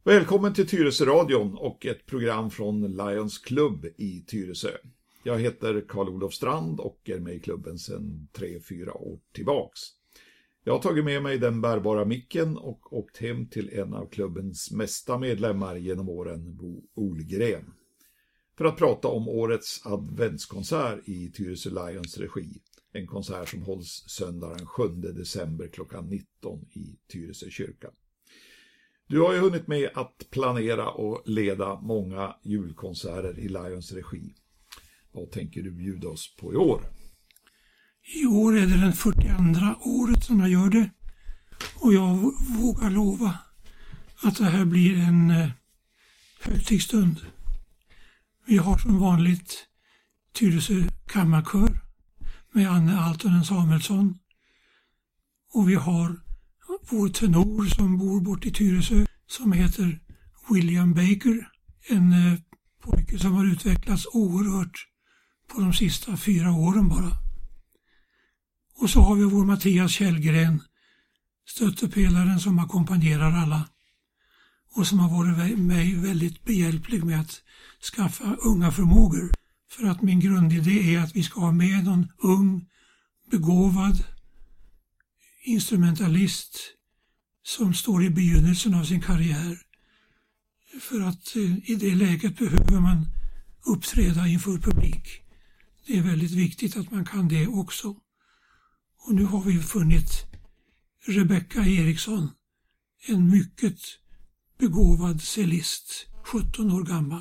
Välkommen till Tyresö-radion och ett program från Lions Club i Tyresö. Jag heter Carl-Olof Strand och är med i klubben sedan 3-4 år tillbaks. Jag har tagit med mig den bärbara micken och åkt hem till en av klubbens mesta medlemmar genom åren, Bo Olgren, för att prata om årets adventskonsert i Tyresö Lions regi. En konsert som hålls söndag den 7 december klockan 19 i Tyresö kyrka. Du har ju hunnit med att planera och leda många julkonserter i Lions regi. Vad tänker du bjuda oss på i år? I år är det den 42:a året som jag gör det. Och jag vågar lova att det här blir en högtidsstund. Vi har som vanligt Tyresö kammarkör med Anne Altonen Samuelsson. Och vi har vår tenor som bor bort i Tyresö som heter William Baker. En pojke som har utvecklats oerhört på de sista 4 åren bara. Och så har vi vår Mattias Källgren, stöttepelaren som ackompanjerar alla och som har varit mig väldigt behjälplig med att skaffa unga förmågor. För att min grundidé är att vi ska ha med någon ung, begåvad instrumentalist som står i begynnelsen av sin karriär. För att i det läget behöver man uppträda inför publik. Det är väldigt viktigt att man kan det också. Och nu har vi funnit Rebecca Eriksson, en mycket begåvad cellist, 17 år gammal.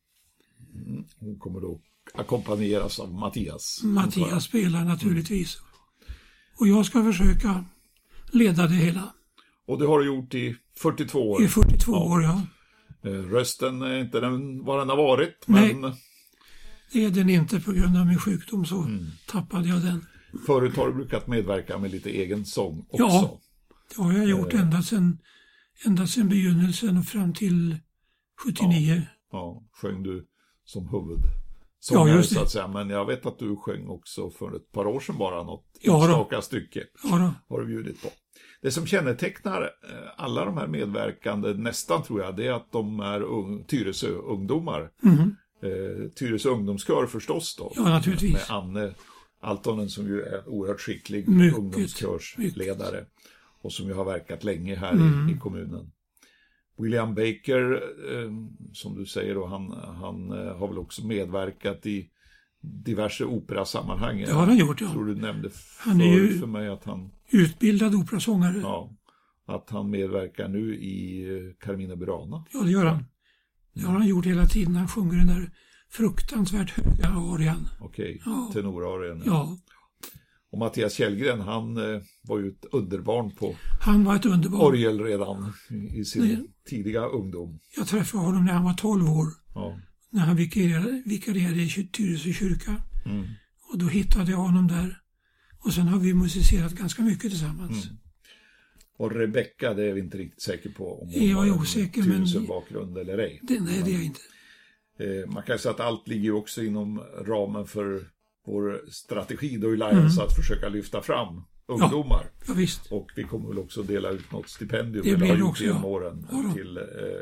Hon kommer då ackompanjeras av Mattias. Mattias spelar naturligtvis. Och jag ska försöka leda det hela. Och det har du gjort i 42 år. I 42 år, ja. Rösten är inte vad den har varit. Nej, men det är den inte på grund av min sjukdom, så tappade jag den. Förut har du brukat medverka med lite egen sång också. Ja, det har jag gjort ända sedan begynnelsen och fram till 79. Ja, sjöng du som huvudsångare, ja, just det, så att säga. Men jag vet att du sjöng också för ett par år sedan bara något enstaka stycke. Har du bjudit på. Det som kännetecknar alla de här medverkande nästan, tror jag, det är att de är Tyresö ungdomar. Tyresö ungdomskör förstås då. Ja, naturligtvis. Med Anne Altonen som ju är en oerhört skicklig ungdomskörsledare. Och som ju har verkat länge här i kommunen. William Baker, som du säger då, han har väl också medverkat i diverse operasammanhang. Det har han gjort, ja. Jag tror du nämnde för mig att han utbildad operasångare. Ja, att han medverkar nu i Carmina Burana. Ja, det gör han. Det har han gjort hela tiden. Han sjunger den där fruktansvärt höga arian. Okej, tenorarian. Ja. Och Mattias Källgren, han var ju ett underbarn på han var ett underbarn. Orgel redan i sin tidiga ungdom. Jag träffade honom när han var 12 år. Ja. När han vikarierade i Tyresö kyrka. Och då hittade jag honom där. Och sen har vi musicerat ganska mycket tillsammans. Och Rebecca, det är vi inte riktigt säker på om hon har osäker, men bakgrund eller ej. Nej, det är jag inte. Man kan säga att allt ligger också inom ramen för vår strategi då i Lions att försöka lyfta fram ungdomar. Ja, visst. Och vi kommer väl också dela ut något stipendium. Det blir det också, genom åren till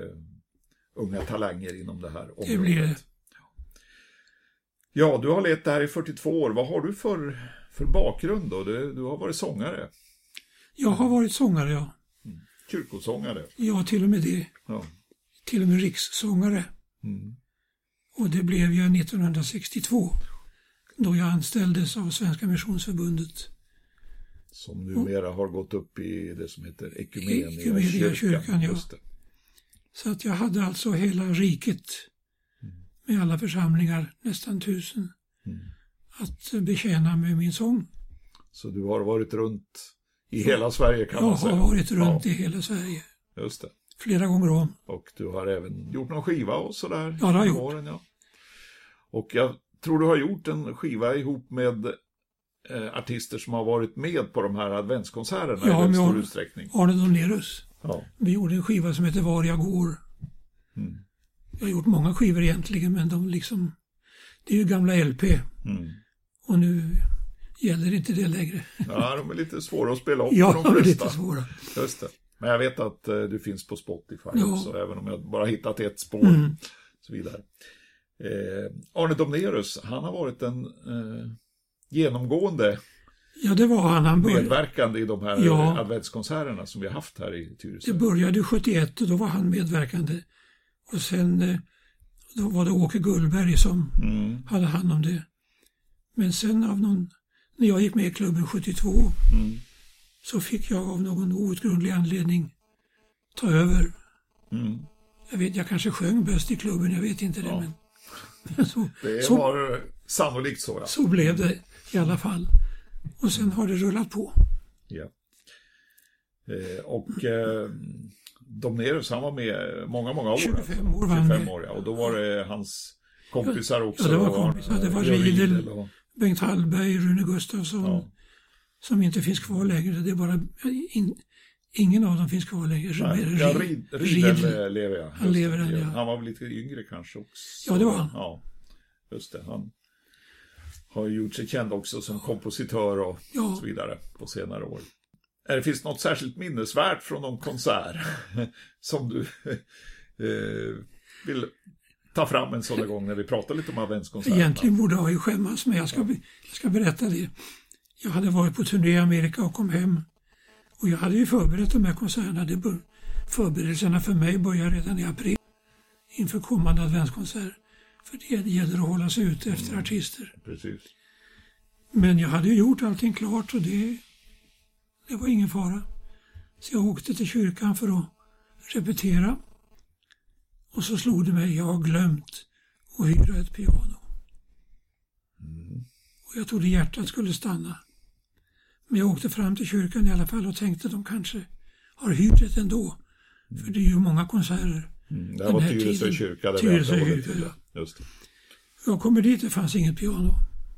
unga talanger inom det här området. Det blir det. Ja, du har lett det här i 42 år. Vad har du för bakgrund då? Du har varit sångare. Jag har varit sångare, ja. Kyrkosångare. Ja, till och med det. Ja. Till och med rikssångare. Och det blev jag 1962. Då jag anställdes av Svenska Missionsförbundet. Som numera har gått upp i det som heter Ekumenia kyrkan. Ja. Så att jag hade alltså hela riket med alla församlingar, nästan 1000, att betjäna med min sång. Så du har varit runt i hela Sverige, kan man säga? Jag har varit runt i hela Sverige. Just det. Flera gånger om. Och du har även gjort någon skiva och sådär? Ja, det har jag gjort. Åren, ja. Och jag tror du har gjort en skiva ihop med artister som har varit med på de här adventskonserterna i stor utsträckning. Arne Donerus. Ja. Vi gjorde en skiva som heter Var jag går. Jag har gjort många skivor egentligen, men det är ju gamla LP. Och nu gäller inte det längre. Ja, de är lite svåra att spela upp ja, för de flesta. Lite svåra. Just det. Men jag vet att du finns på Spotify också, även om jag bara hittat ett spår. Så vidare. Arne Domnerus, han har varit en genomgående det var han medverkande i de här adventskonserterna som vi har haft här i Tyresö. Det började 71 och då var han medverkande. Och sen då var det Åke Gullberg som hade hand om det. Men sen när jag gick med i klubben 72 så fick jag av någon outgrundlig anledning ta över. Jag kanske sjöng bäst i klubben, jag vet inte det. Men det var sannolikt så. Ja. Så blev det i alla fall. Och sen har det rullat på. Ja. Och Domnerus, han var med många år. 25 år var han med. År, ja. Och då var det hans kompisar också. Ja, det var kompisar. Det var Riedel, Bengt Hallberg, Rune Gustafsson som inte finns kvar längre. Det är bara ingen av dem finns kvar längre. Riedel lever jag. Han lever än, ja. Han var väl lite yngre kanske också. Ja, det var han. Ja, just det. Han har gjort sig känd också som kompositör och så vidare på senare år. Det finns något särskilt minnesvärt från någon konsert som du vill ta fram en sån gång när vi pratar lite om adventskonserterna? Egentligen borde jag ju skämmas, men jag ska berätta det. Jag hade varit på turné i Amerika och kom hem. Och jag hade ju förberett de här konserterna. Förberedelserna för mig började redan i april inför kommande adventskonsert. För det gäller att hålla sig ute efter artister. Precis. Men jag hade ju gjort allting klart och det var ingen fara. Så jag åkte till kyrkan för att repetera. Och så slog det mig, jag har glömt att hyra ett piano. Och jag trodde hjärtat skulle stanna. Men jag åkte fram till kyrkan i alla fall och tänkte de kanske har hyrt det ändå. För det är ju många konserter. Det var Tyresö kyrka. Tyresö kyrka, ja. Just det. Jag kommer dit, det fanns inget piano.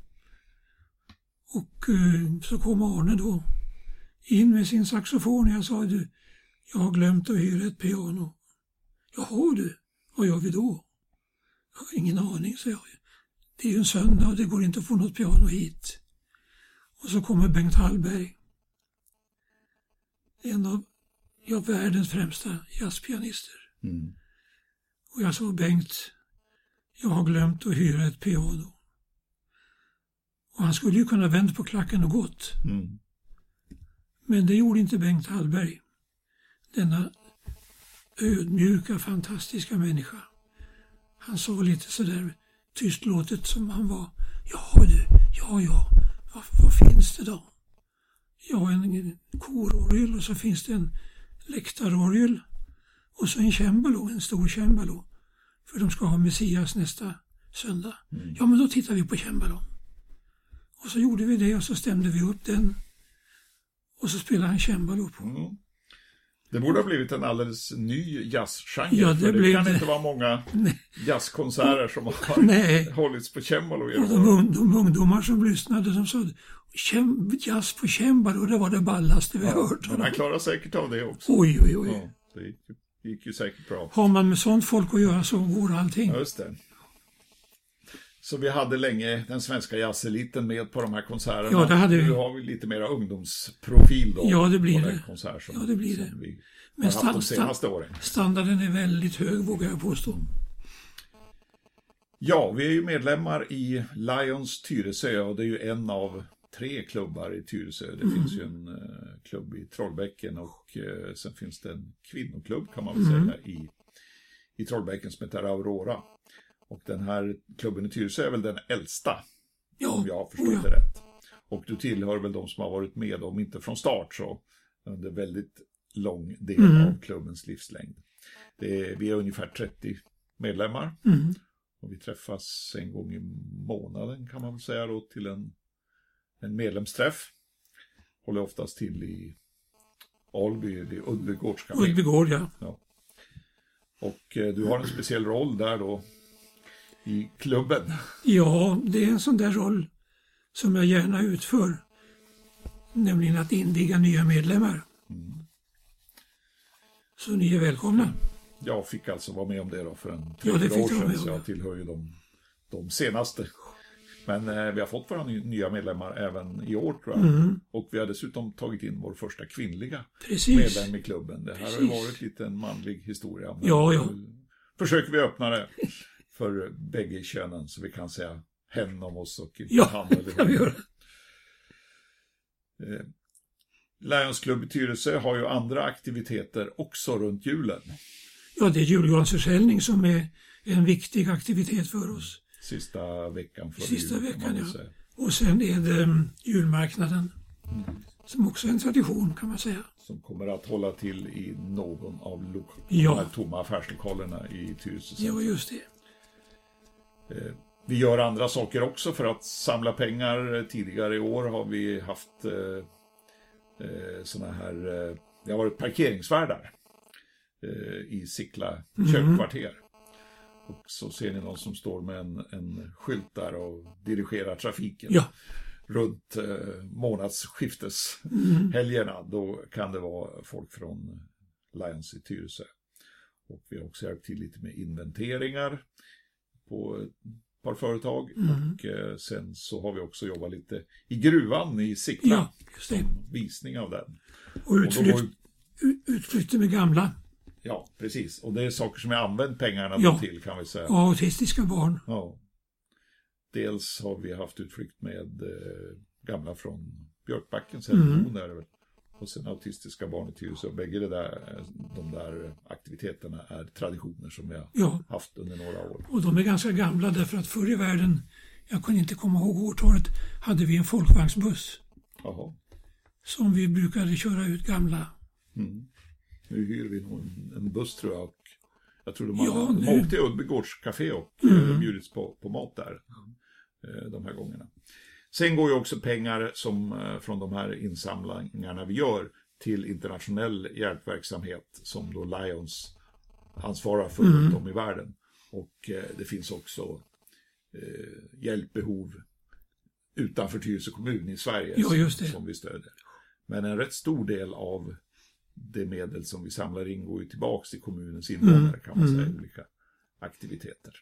Och så kom Arne då in med sin saxofon. Jag sa, jag har glömt att hyra ett piano. Jaha du, vad gör vi då? Jag har ingen aning, så jag. Det är ju en söndag och det går inte att få något piano hit. Och så kommer Bengt Hallberg. En av världens främsta jazzpianister. Och jag sa, Bengt, jag har glömt att hyra ett piano. Och han skulle ju kunna vänt på klacken och gått. Men det gjorde inte Bengt Hallberg. Denna ödmjuka, fantastiska människa. Han sa lite sådär tystlåtet som han var. Ja du, ja. Vad finns det då? Ja, en kororgel och så finns det en läktarorgel. Och så en cembalo, en stor cembalo. För de ska ha Messias nästa söndag. Ja, men då tittar vi på cembalon. Och så gjorde vi det och så stämde vi upp den. Och så spelade han cembalo på. Det borde ha blivit en alldeles ny jazzgenre. Ja, det kan inte vara många jazzkonserter som har hållits på cembalo. Och de ungdomar som lyssnade, de sa jazz på cembalo, det var det ballaste vi hört. Men han klarar säkert av det också. Oj. Ja, det gick ju säkert bra. Har man med sånt folk att göra så går allting. Ja, just det. Så vi hade länge den svenska jazzeliten med på de här konserterna. Ja, det hade vi. Nu har vi lite mera ungdomsprofil då. Ja, det blir på det. Konsert som, ja, det blir det. Vi men har haft de senaste åren. Standarden är väldigt hög, vågar jag påstå. Ja, vi är ju medlemmar i Lions Tyresö och det är ju en av 3 klubbar i Tyresö. Det finns ju en klubb i Trollbäcken och sen finns det en kvinnoklubb kan man väl säga i Trollbäcken som heter Aurora. Och den här klubben i Tyresö är väl den äldsta, om jag har förstått det rätt. Och du tillhör väl de som har varit med, om inte från start så under väldigt lång del av klubbens livslängd. Vi är ungefär 30 medlemmar och vi träffas en gång i månaden kan man väl säga då till en medlemsträff. Håller oftast till i Alby, det är Ullbygårdscafé. Ullbygård, ja. Och du har en speciell roll där då i klubben. Ja, det är en sån där roll som jag gärna utför. Nämligen att inviga nya medlemmar. Så ni är välkomna. Jag fick alltså vara med om det då för en 3 år sedan. Så jag tillhör ju de senaste Men vi har fått våra nya medlemmar även i år, tror jag. Och vi har dessutom tagit in vår första kvinnliga medlem i klubben. Det här har ju varit lite en manlig historia. Men nu försöker vi öppna det för bägge könen, så vi kan säga hen om oss och inte han eller hon. Lions Club i Tyresö har ju andra aktiviteter också runt julen. Ja, det är julgransförsäljning som är en viktig aktivitet för oss. Sista veckan för Sista jul, veckan, ja. Och sen är det julmarknaden. Som också är en tradition, kan man säga. Som kommer att hålla till i någon av de här tomma affärslokalerna i Tyresö. Ja, just det. Vi gör andra saker också för att samla pengar. Tidigare i år har vi haft såna här, det har varit parkeringsvärdar i Sickla köpkvarter. Och så ser ni någon som står med en skylt där och dirigerar trafiken runt månadsskifteshelgerna. Då kan det vara folk från Lions i Tyresö. Och vi har också hjälpt till lite med inventeringar på ett par företag. Och sen så har vi också jobbat lite i gruvan i Sickla. Ja, just det. Visning av den. Och utflykter med gamla. Ja, precis. Och det är saker som jag använt pengarna till, kan vi säga. Ja, autistiska barn. Ja. Dels har vi haft utflykt med gamla från Björkbacken, sen där, och sen autistiska barn i Tyresö. Bägge de där aktiviteterna är traditioner som vi har haft under några år. Och de är ganska gamla därför att förr i världen, jag kunde inte komma ihåg årtalet, hade vi en folkvagnsbuss. Jaha. Som vi brukade köra ut gamla. Nu hyr vi nog en buss, tror jag. Och jag tror de åkte till Uddbygårdscafé och bjudits på mat där de här gångerna. Sen går ju också pengar som från de här insamlingarna vi gör till internationell hjälpverksamhet som då Lions ansvarar för runt om i världen. Och det finns också hjälpbehov utanför Tyresö kommun i Sverige som vi stöder. Men en rätt stor del av det medel som vi samlar in går ju tillbaka till kommunens invånare, kan man säga, i olika aktiviteter.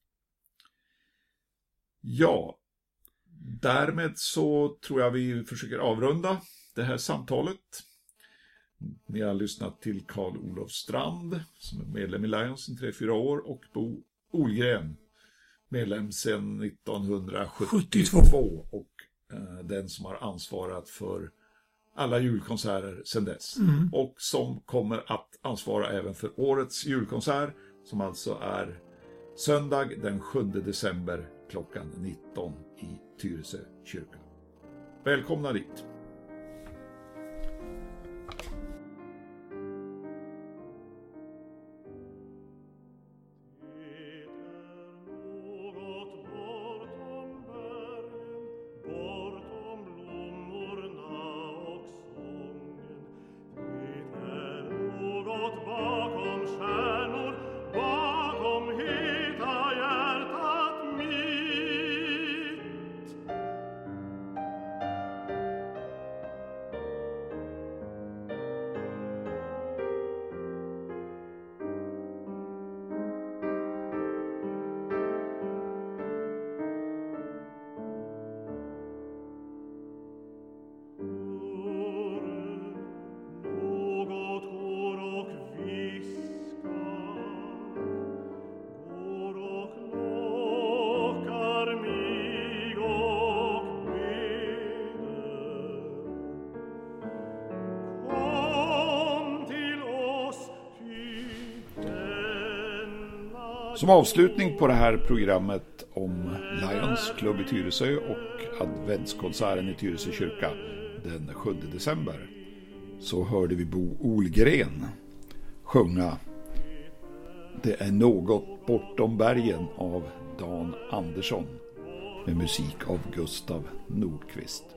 Ja, därmed så tror jag vi försöker avrunda det här samtalet. Ni har lyssnat till Carl-Olof Strand, som är medlem i Lions i 3-4 år, och Bo Olgren, medlem sedan 1972 och den som har ansvarat för alla julkonserter sedan dess. Och som kommer att ansvara även för årets julkonsert, som alltså är söndag den 7 december klockan 19 i Tyresö kyrka. Välkomna dit! Som avslutning på det här programmet om Lions Club i Tyresö och adventskonserten i Tyresö kyrka den 7 december så hörde vi Bo Olgren sjunga Det är något bortom bergen av Dan Andersson med musik av Gustav Nordqvist.